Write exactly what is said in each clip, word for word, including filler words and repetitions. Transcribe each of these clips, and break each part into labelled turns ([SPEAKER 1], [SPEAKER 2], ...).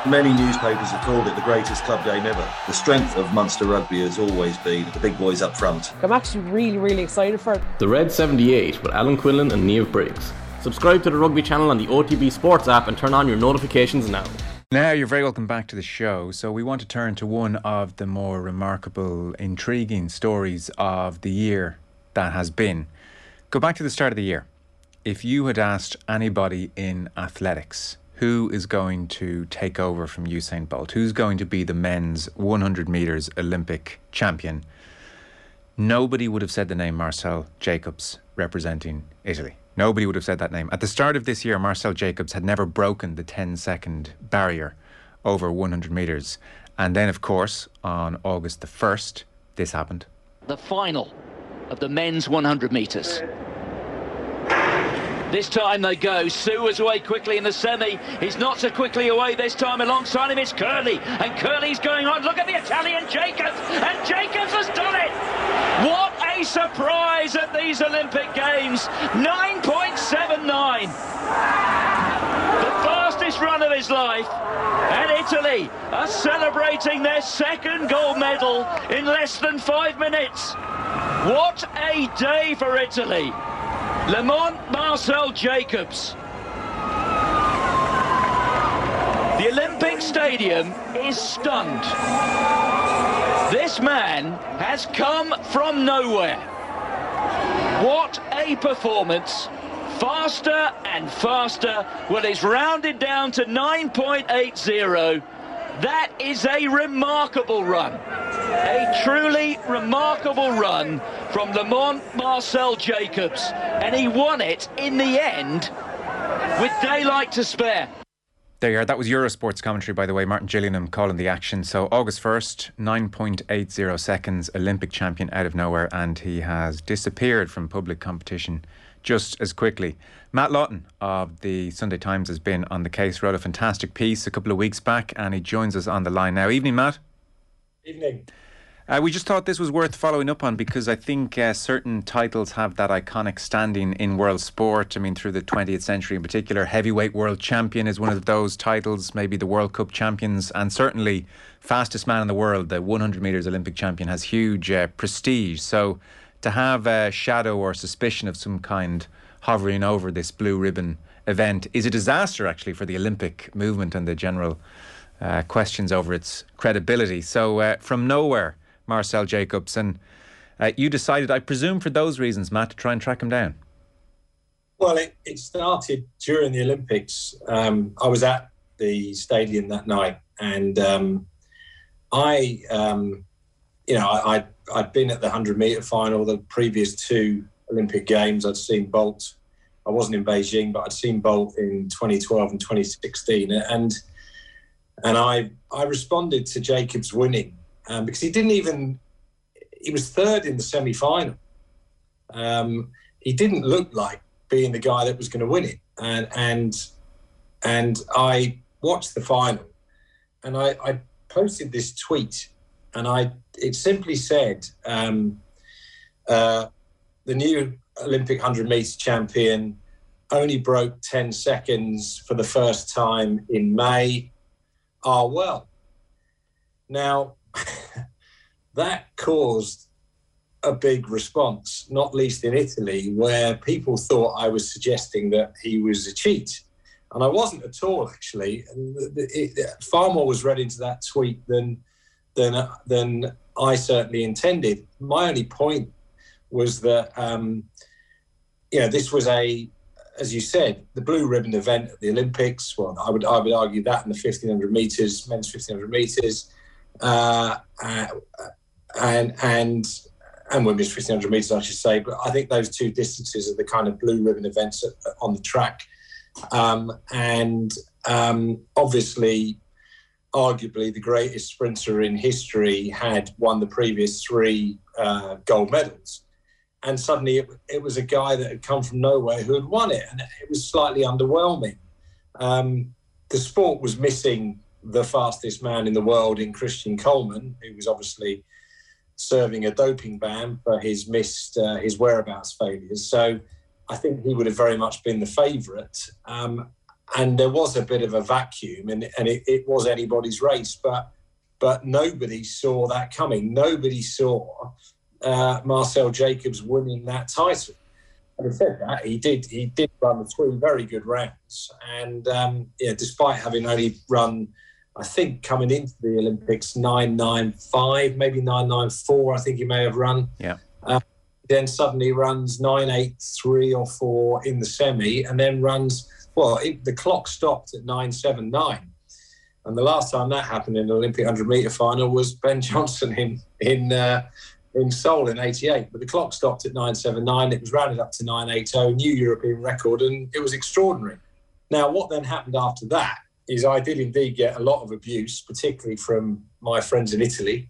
[SPEAKER 1] Many newspapers have called it the greatest club game ever. The strength of Munster rugby has always been the big boys up front.
[SPEAKER 2] I'm actually really, really excited for it.
[SPEAKER 3] The Red seventy-eight with Alan Quinlan and Niamh Briggs. Subscribe to the Rugby channel on the O T B Sports app and turn on your notifications now.
[SPEAKER 4] Now, you're very welcome back to the show. So we want to turn to one of the more remarkable, intriguing stories of the year that has been. Go back to the start of the year. If you had asked anybody in athletics who is going to take over from Usain Bolt, who's going to be the men's one hundred metres Olympic champion, nobody would have said the name Marcel Jacobs representing Italy. Nobody would have said that name. At the start of this year, Marcel Jacobs had never broken the ten second barrier over one hundred metres. And then, of course, on August the first, this happened.
[SPEAKER 5] The final of the men's one hundred metres. This time they go. Sue is away quickly in the semi. He's not so quickly away this time. Alongside him is Curley. And Curley's going on. Look at the Italian Jacobs. And Jacobs has done it. What a surprise at these Olympic Games. nine point seven nine. The fastest run of his life. And Italy are celebrating their second gold medal in less than five minutes. What a day for Italy. Lamont Marcel Jacobs. The Olympic Stadium is stunned. This man has come from nowhere. What a performance. Faster and faster. Well, it's rounded down to nine point eight zero. That is a remarkable run. A truly remarkable run from Lamont Marcel Jacobs. And he won it in the end with daylight to spare.
[SPEAKER 4] There you are. That was Eurosport's commentary, by the way. Martin Gillingham calling the action. So August first, nine point eight zero seconds, Olympic champion out of nowhere, and he has disappeared from public competition just as quickly. Matt Lawton of the Sunday Times has been on the case, wrote a fantastic piece a couple of weeks back, and he joins us on the line now. Evening, Matt.
[SPEAKER 6] Evening.
[SPEAKER 4] Uh, we just thought this was worth following up on because I think uh, certain titles have that iconic standing in world sport. I mean, through the twentieth century in particular, heavyweight world champion is one of those titles, maybe the World Cup champions, and certainly fastest man in the world, the one hundred metres Olympic champion, has huge uh, prestige. So to have a shadow or suspicion of some kind hovering over this blue ribbon event is a disaster, actually, for the Olympic movement and the general uh, questions over its credibility. So uh, from nowhere, Marcel Jacobs, and uh, you decided, I presume for those reasons, Matt, to try and track him down.
[SPEAKER 6] Well, it, it started during the Olympics. Um, I was at the stadium that night, and um, I, um, you know, I, I'd, I'd been at the one hundred metre final the previous two Olympic Games. I'd seen Bolt. I wasn't in Beijing, but I'd seen Bolt in twenty twelve and twenty sixteen, and and I I responded to Jacobs winning. Um, because he didn't even, he was third in the semi-final. Um, he didn't look like being the guy that was going to win it. And and and I watched the final, and I, I posted this tweet, and I it simply said, um, uh, the new Olympic one hundred metre champion only broke ten seconds for the first time in May. Ah, well. Now, that caused a big response, not least in Italy, where people thought I was suggesting that he was a cheat. And I wasn't at all, actually. It, it, far more was read into that tweet than, than, than I certainly intended. My only point was that, um, you know, this was a, as you said, the blue ribbon event at the Olympics. Well, I would, I would argue that in the fifteen hundred metres, men's fifteen hundred metres. Uh, uh, and and and women's fifteen hundred metres, I should say. But I think those two distances are the kind of blue ribbon events on the track. Um, and um, obviously, arguably, the greatest sprinter in history had won the previous three uh, gold medals. And suddenly it, it was a guy that had come from nowhere who had won it. And it was slightly underwhelming. Um, the sport was missing the fastest man in the world in Christian Coleman, who was obviously serving a doping ban for his missed uh, his whereabouts failures. So I think he would have very much been the favourite. Um, and there was a bit of a vacuum, and, and it, it was anybody's race, but but nobody saw that coming. Nobody saw uh, Marcel Jacobs winning that title. Having said that, he did he did run three very good rounds, and um, yeah, despite having only run, I think coming into the Olympics nine nine five, maybe nine nine four, I think he may have run.
[SPEAKER 4] Yeah.
[SPEAKER 6] Uh, then suddenly runs nine eight three or four in the semi, and then runs. Well, it, the clock stopped at nine seven nine, and the last time that happened in an Olympic hundred metre final was Ben Johnson in in uh, in Seoul in eighty-eight. But the clock stopped at nine seven nine. It was rounded up to nine eighty, new European record, and it was extraordinary. Now, what then happened after that is I did indeed get a lot of abuse, particularly from my friends in Italy,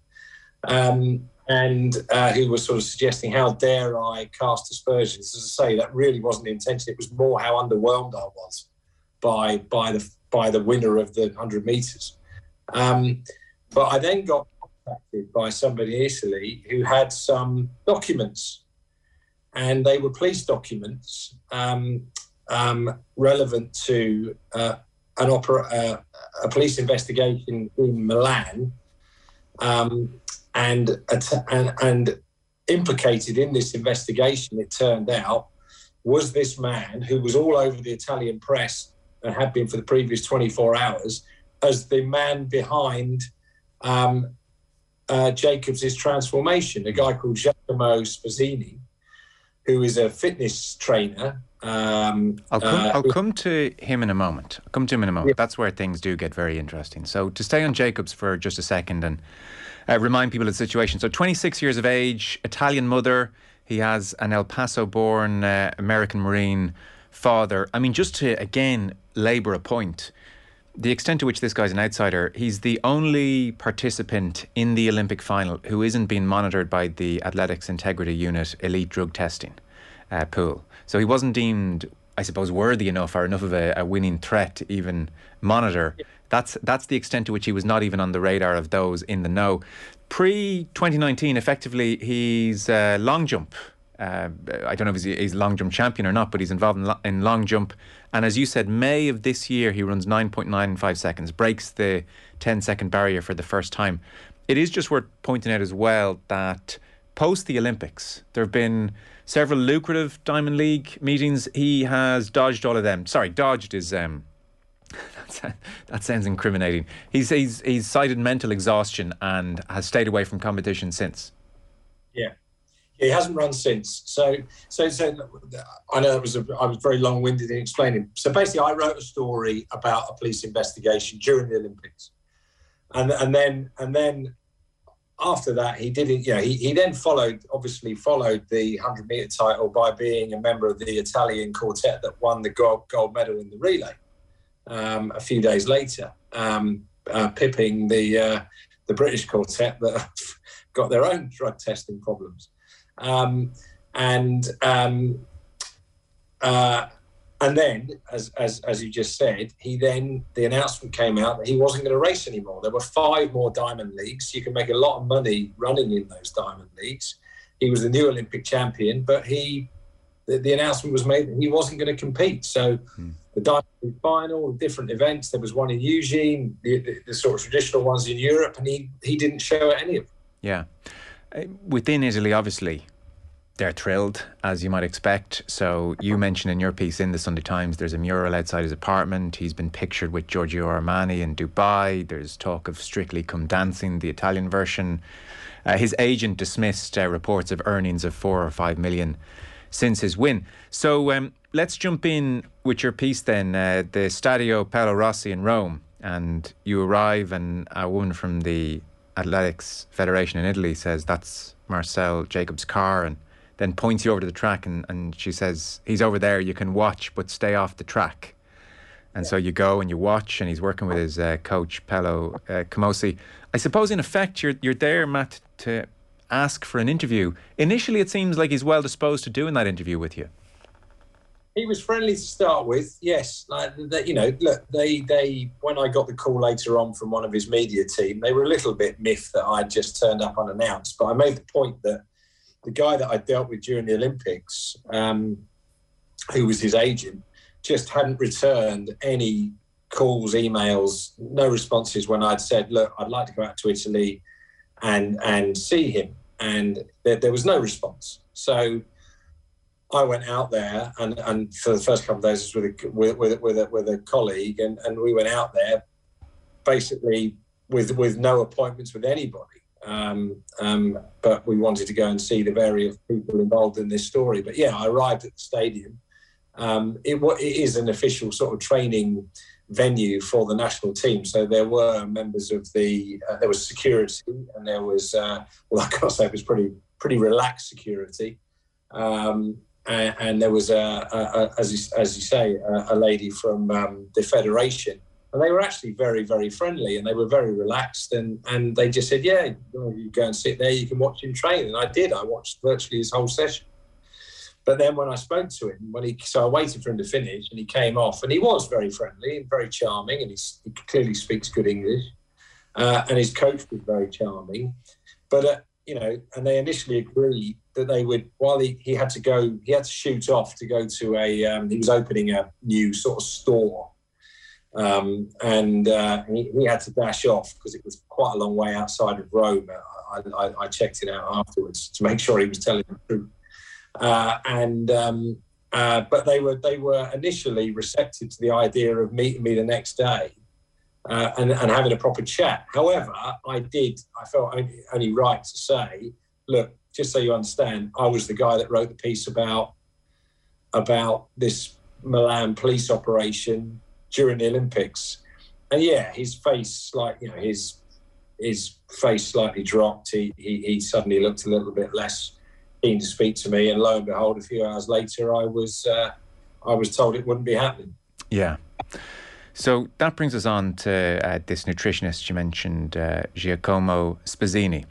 [SPEAKER 6] um, and uh, who were sort of suggesting, how dare I cast aspersions? As I say, that really wasn't the intention. It was more how underwhelmed I was by by the by the winner of the hundred metres. Um, but I then got contacted by somebody in Italy who had some documents, and they were police documents um, um, relevant to uh, an opera, uh, a police investigation in Milan. Um, And, and and implicated in this investigation, it turned out, was this man who was all over the Italian press and had been for the previous twenty-four hours as the man behind um, uh, Jacobs' transformation, a guy called Giacomo Spazzini, who is a fitness trainer. Um,
[SPEAKER 4] I'll come,
[SPEAKER 6] uh,
[SPEAKER 4] I'll come to him in a moment. I'll come to him in a moment.
[SPEAKER 6] Yeah.
[SPEAKER 4] That's where things do get very interesting. So to stay on Jacobs for just a second and uh, remind people of the situation. So twenty-six years of age, Italian mother. He has an El Paso-born uh, American Marine father. I mean, just to, again, labour a point, the extent to which this guy's an outsider, he's the only participant in the Olympic final who isn't being monitored by the Athletics Integrity Unit elite drug testing uh, pool. So he wasn't deemed, I suppose, worthy enough or enough of a, a winning threat to even monitor. Yeah. That's that's the extent to which he was not even on the radar of those in the know. Pre twenty nineteen, effectively, he's uh, long jump. Uh, I don't know if he's, he's long jump champion or not, but he's involved in, lo- in long jump. And as you said, May of this year, he runs nine point nine five seconds, breaks the ten second barrier for the first time. It is just worth pointing out as well that post the Olympics, there have been several lucrative Diamond League meetings. He has dodged all of them. Sorry, dodged is... Um, that sounds incriminating. He's, he's, he's cited mental exhaustion and has stayed away from competition since.
[SPEAKER 6] Yeah. He hasn't run since. So, so, so I know it was a, I was very long-winded in explaining. So basically, I wrote a story about a police investigation during the Olympics, and and then and then after that, he didn't. You know, he he then followed, obviously followed the hundred meter title by being a member of the Italian quartet that won the gold gold medal in the relay. Um, a few days later, um, uh, pipping the uh, the British quartet that have got their own drug testing problems. Um, and um, uh, and then, as, as as you just said, he then the announcement came out that he wasn't going to race anymore. There were five more Diamond Leagues. You can make a lot of money running in those Diamond Leagues. He was the new Olympic champion, but he the, the announcement was made that he wasn't going to compete. So hmm. the Diamond League final, different events. There was one in Eugene, the, the, the sort of traditional ones in Europe, and he he didn't show at any of them.
[SPEAKER 4] Yeah. Within Italy, obviously, they're thrilled, as you might expect. So you mentioned in your piece in the Sunday Times, there's a mural outside his apartment. He's been pictured with Giorgio Armani in Dubai. There's talk of Strictly Come Dancing, the Italian version. Uh, his agent dismissed uh, reports of earnings of four or five million since his win. So um, let's jump in with your piece then. Uh, the Stadio Paolo Rossi in Rome, and you arrive, and a woman from the Athletics Federation in Italy says that's Marcel Jacobs' car, and then points you over to the track, and, and she says, he's over there, you can watch but stay off the track. And yeah. So you go and you watch, and he's working with his uh, coach Paolo uh, Camossi. I suppose in effect you're you're there, Matt, to ask for an interview. Initially it seems like he's well disposed to doing that interview with you.
[SPEAKER 6] He was friendly to start with, yes. Like they, you know, look, they they when I got the call later on from one of his media team, they were a little bit miffed that I'd just turned up unannounced. But I made the point that the guy that I dealt with during the Olympics, um, who was his agent, just hadn't returned any calls, emails, no responses when I'd said, look, I'd like to go out to Italy and and see him. And there, there was no response. So I went out there, and, and for the first couple of days with a, with, with, with, a, with a colleague, and, and we went out there basically with with no appointments with anybody. Um, um, but we wanted to go and see the various people involved in this story. But yeah, I arrived at the stadium. Um, it, it is an official sort of training venue for the national team. So there were members of the, uh, there was security, and there was, uh, well, I gotta say, it was pretty pretty relaxed security. Um, and, and there was, a, a, a, as, you, as you say, a, a lady from um, the Federation. And they were actually very, very friendly, and they were very relaxed. And, and they just said, yeah, you go and sit there, you can watch him train. And I did. I watched virtually his whole session. But then when I spoke to him, when he, so I waited for him to finish, and he came off, and he was very friendly and very charming, and he's, he clearly speaks good English. Uh, and his coach was very charming. But, uh, you know, and they initially agreed that they would, while he, he had to go, he had to shoot off to go to a, um, he was opening a new sort of store. Um, and uh, he, he had to dash off because it was quite a long way outside of Rome. I, I, I checked it out afterwards to make sure he was telling the truth. Uh, and um, uh, but they were they were initially receptive to the idea of meeting me the next day uh, and, and having a proper chat. However, I did I felt only, only right to say, look, just so you understand, I was the guy that wrote the piece about about this Milan police operation during the Olympics. And yeah, his face, like, you know, his his face slightly dropped. He, he he suddenly looked a little bit less keen to speak to me. And lo and behold, a few hours later, I was uh, I was told it wouldn't be happening.
[SPEAKER 4] Yeah. So that brings us on to uh, this nutritionist you mentioned, uh, Giacomo Spezzini.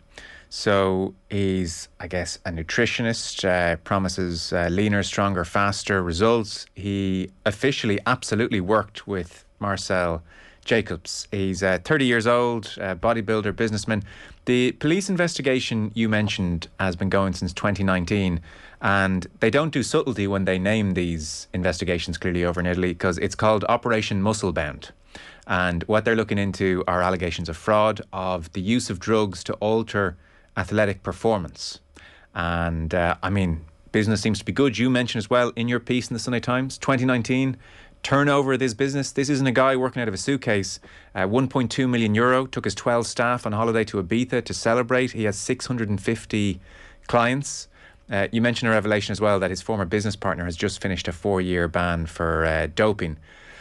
[SPEAKER 4] So he's, I guess, a nutritionist, uh, promises uh, leaner, stronger, faster results. He officially absolutely worked with Marcel Jacobs. He's uh, thirty years old, uh, bodybuilder, businessman. The police investigation you mentioned has been going since twenty nineteen, and they don't do subtlety when they name these investigations clearly over in Italy, because it's called Operation Musclebound. And what they're looking into are allegations of fraud, of the use of drugs to alter athletic performance. And uh, I mean, business seems to be good. You mentioned as well in your piece in the Sunday Times, twenty nineteen, turnover of this business. This isn't a guy working out of a suitcase. Uh, one point two million euro, took his twelve staff on holiday to Ibiza to celebrate. He has six hundred fifty clients. Uh, you mentioned a revelation as well that his former business partner has just finished a four-year ban for uh, doping.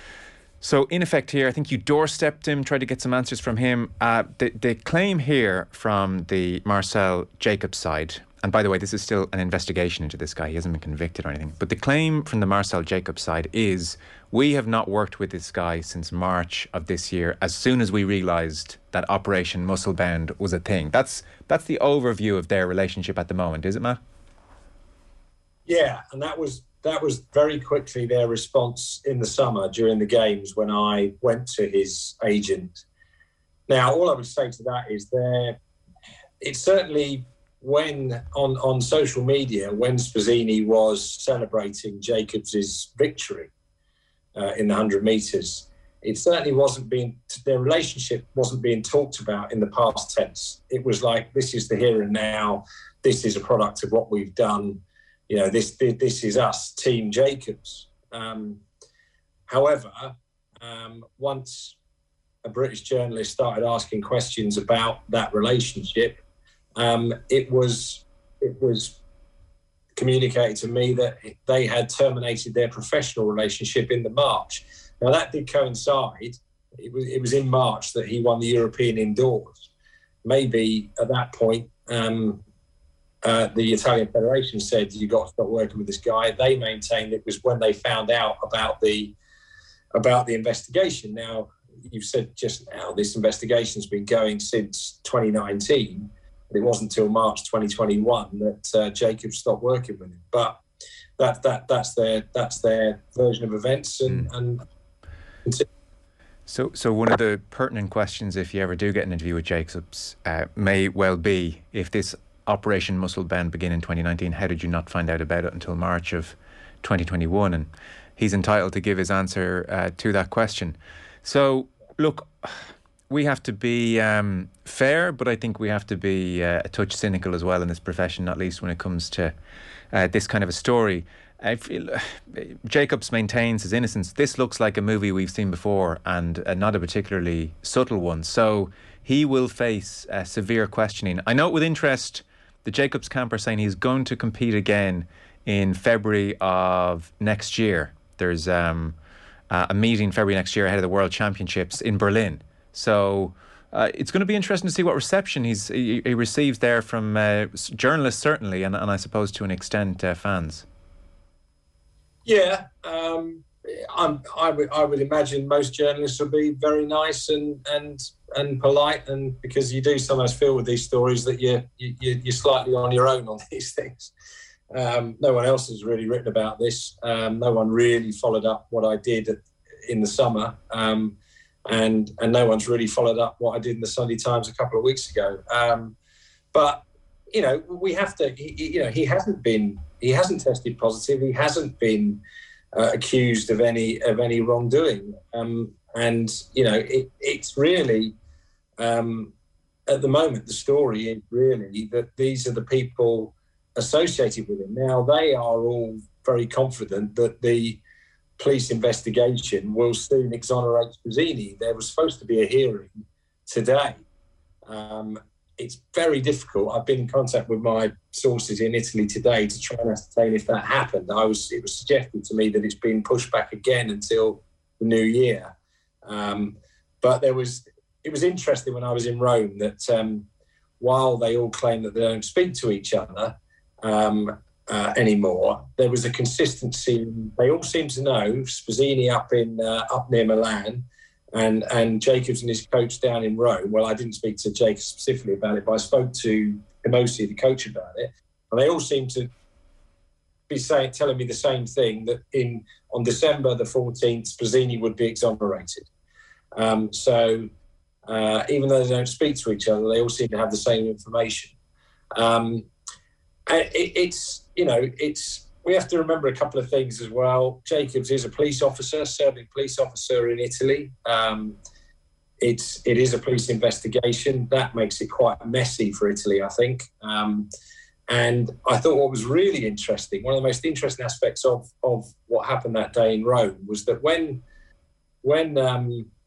[SPEAKER 4] So in effect here, I think you doorstepped him, tried to get some answers from him. Uh, the, the claim here from the Marcel Jacobs side, and by the way, this is still an investigation into this guy. He hasn't been convicted or anything. But the claim from the Marcel Jacobs side is, we have not worked with this guy since March of this year, as soon as we realised that Operation Musclebound was a thing. That's that's the overview of their relationship at the moment, is it, Matt?
[SPEAKER 6] Yeah, and that was that was very quickly their response in the summer during the games when I went to his agent. Now, all I would say to that is there, it's certainly when on, on social media, when Spezzini was celebrating Jacobs's victory uh, in the one hundred metres, it certainly wasn't being, their relationship wasn't being talked about in the past tense. It was like, this is the here and now, this is a product of what we've done. You know, this this is us, Team Jacobs. Um, however, um, once a British journalist started asking questions about that relationship, um, it was it was communicated to me that they had terminated their professional relationship in the March. Now that did coincide. It was it was in March that he won the European indoors. Maybe at that point. Um, Uh, the Italian Federation said, you got to stop working with this guy. They maintained it was when they found out about the about the investigation. Now, you've said just now, this investigation's been going since twenty nineteen. But it wasn't until March twenty twenty-one that uh, Jacobs stopped working with him. But that that that's their that's their version of events. And, mm. and
[SPEAKER 4] so, so one of the pertinent questions, if you ever do get an interview with Jacobs, uh, may well be, if this Operation Musclebound began in twenty nineteen, how did you not find out about it until March of twenty twenty-one? And he's entitled to give his answer uh, to that question. So, look, we have to be um, fair, but I think we have to be uh, a touch cynical as well in this profession, not least when it comes to uh, this kind of a story. I feel uh, Jacobs maintains his innocence. This looks like a movie we've seen before, and uh, not a particularly subtle one. So he will face uh, severe questioning. I note with interest the Jacobs camp are saying he's going to compete again in February of next year. There's um, uh, a meeting February next year ahead of the World Championships in Berlin. So uh, it's going to be interesting to see what reception he's he, he receives there from uh, journalists, certainly, and, and I suppose to an extent uh, fans.
[SPEAKER 6] Yeah, um, I'm, I would I would imagine most journalists will be very nice and and and polite, and because you do sometimes feel with these stories that you you you're slightly on your own on these things. Um, no one else has really written about this. Um, no one really followed up what I did in the summer, um, and and no one's really followed up what I did in the Sunday Times a couple of weeks ago. Um, but you know, we have to. He, you know, he hasn't been. He hasn't tested positive. He hasn't been uh, accused of any of any wrongdoing. Um, and you know, it, it's really um, at the moment the story is really that these are the people associated with him. Now they are all very confident that the police investigation will soon exonerate Spazzini. There was supposed to be a hearing today. Um, It's very difficult. I've been in contact with my sources in Italy today to try and ascertain if that happened. I was, it was suggested to me that it's been pushed back again until the new year. Um, but there was, it was interesting when I was in Rome that um, while they all claim that they don't speak to each other um, uh, anymore, there was a consistency. They all seem to know Spazzini up in uh, up near Milan. And and Jacobs and his coach down in Rome. Well, I didn't speak to Jacobs specifically about it, but I spoke to Emosi, the coach, about it. And they all seem to be saying, telling me the same thing, that in on December the fourteenth, Spazzini would be exonerated. Um, so uh, even though they don't speak to each other, they all seem to have the same information. Um, it, it's, you know, it's... We have to remember a couple of things as well. Jacobs is a police officer, serving police officer in Italy. Um, it's it is a police investigation. That makes it quite messy for Italy, I think. Um, and I thought what was really interesting, one of the most interesting aspects of of what happened that day in Rome was that when when um,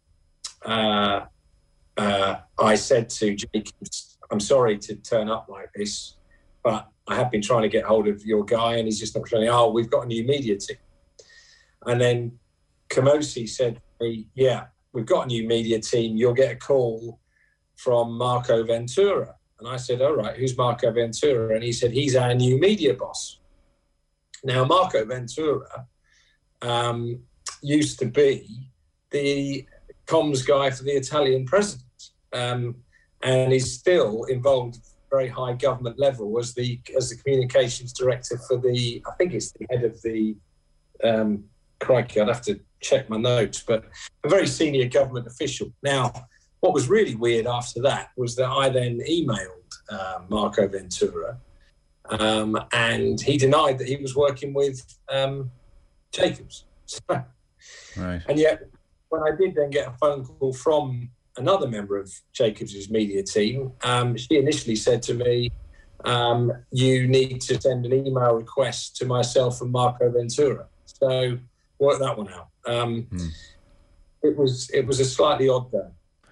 [SPEAKER 6] uh, uh, I said to Jacobs, "I'm sorry to turn up like this, but I have been trying to get hold of your guy and he's just not showing. Oh, we've got a new media team." And then Camosi said to me, "Yeah, we've got a new media team. You'll get a call from Marco Ventura." And I said, "All right, who's Marco Ventura?" And he said, "He's our new media boss." Now, Marco Ventura um, used to be the comms guy for the Italian president, um, and he's still involved very high government level as the as the communications director for the, I think it's the head of the, um, crikey, I'd have to check my notes, but a very senior government official. Now, what was really weird after that was that I then emailed uh, Marco Ventura um, and he denied that he was working with um, Jacobs.
[SPEAKER 4] Right.
[SPEAKER 6] And yet, when I did then get a phone call from another member of Jacobs' media team, um, she initially said to me, um, "You need to send an email request to myself and Marco Ventura." So work that one out. Um, hmm. It was it was a slightly odd day.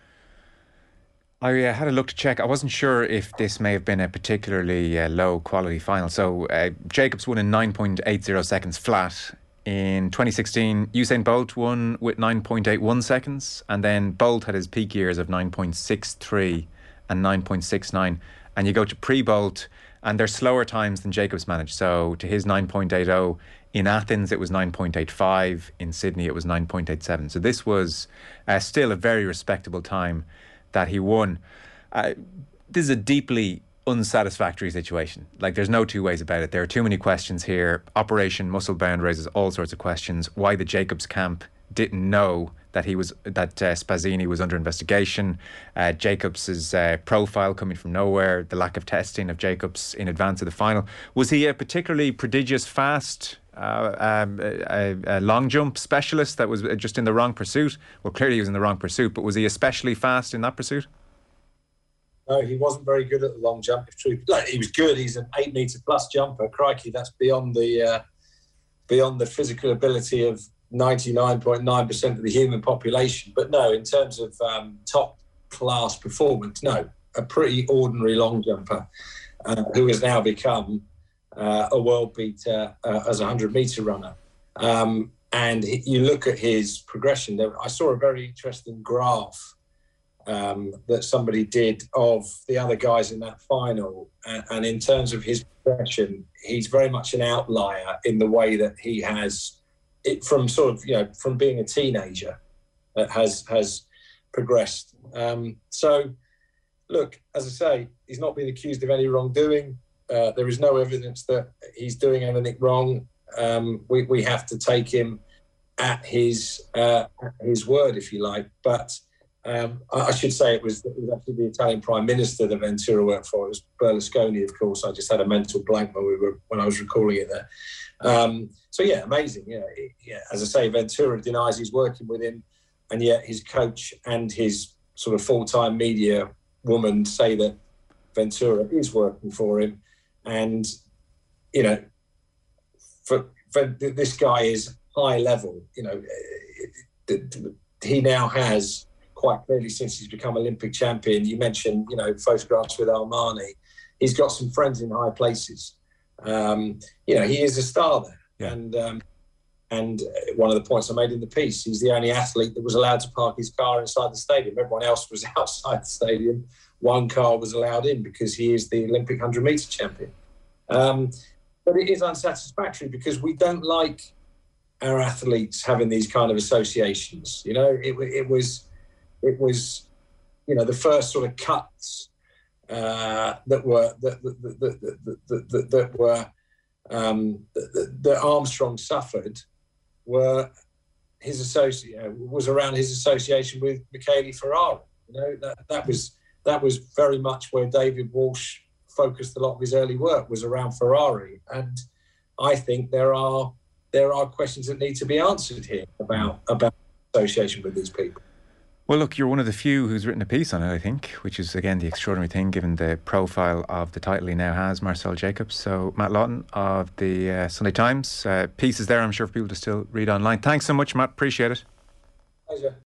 [SPEAKER 4] I uh, had a look to check. I wasn't sure if this may have been a particularly uh, low quality final. So uh, Jacobs won in nine point eight zero seconds flat. In twenty sixteen, Usain Bolt won with nine point eight one seconds, and then Bolt had his peak years of nine point six three and nine point six nine. And you go to pre-Bolt, and they're slower times than Jacobs managed. So to his nine point eight zero, in Athens it was nine point eight five, in Sydney it was nine point eight seven. So this was uh, still a very respectable time that he won. Uh, this is a deeply unsatisfactory situation. Like, there's no two ways about it. There are too many questions here. Operation Muscle Bound raises all sorts of questions. Why the Jacobs camp didn't know that he was that uh, Spazzini was under investigation. Uh, Jacobs's uh, profile coming from nowhere. The lack of testing of Jacobs in advance of the final. Was he a particularly prodigious fast uh, um, a, a long jump specialist that was just in the wrong pursuit. Well, clearly he was in the wrong pursuit, but was he especially fast in that pursuit?
[SPEAKER 6] No, he wasn't very good at the long jump. If true, like, he was good. He's an eight metre plus jumper. Crikey, that's beyond the uh, beyond the physical ability of ninety-nine point nine percent of the human population. But no, in terms of um, top class performance, no, a pretty ordinary long jumper uh, who has now become uh, a world beater uh, as a hundred metre runner. Um, and he, you look at his progression. There, I saw a very interesting graph um, that somebody did of the other guys in that final. And, and in terms of his progression, he's very much an outlier in the way that he has it from sort of, you know, from being a teenager that has, has progressed. Um, so, look, as I say, he's not been accused of any wrongdoing. Uh, there is no evidence that he's doing anything wrong. Um, we, we have to take him at his uh, at his word, if you like. But um, I, I should say it was, it was actually the Italian Prime Minister that Ventura worked for. It was Berlusconi, of course. I just had a mental blank when we were when I was recalling it there. Um, so yeah, amazing. Yeah, yeah. As I say, Ventura denies he's working with him, and yet his coach and his sort of full-time media woman say that Ventura is working for him. And, you know, for, for this guy is high level. You know, he now has quite clearly, since he's become Olympic champion, you mentioned, you know, photographs with Armani. He's got some friends in high places. Um, you know, he is a star there. Yeah. And um, and one of the points I made in the piece, he's the only athlete that was allowed to park his car inside the stadium. Everyone else was outside the stadium. One car was allowed in because he is the Olympic hundred metre champion. Um, but it is unsatisfactory because we don't like our athletes having these kind of associations. You know, it, it was, it was, you know, the first sort of cuts uh, that were that that, that, that, that, that, that were um, that, that Armstrong suffered were his associate was around his association with Michele Ferrari. You know, that that was. That was very much where David Walsh focused a lot of his early work, was around Ferrari. And I think there are there are questions that need to be answered here about, about association with these people.
[SPEAKER 4] Well, look, you're one of the few who's written a piece on it, I think, which is, again, the extraordinary thing, given the profile of the title he now has, Marcel Jacobs. So, Matt Lawton of the uh, Sunday Times. Uh, piece is there, I'm sure, for people to still read online. Thanks so much, Matt. Appreciate it.
[SPEAKER 6] Pleasure.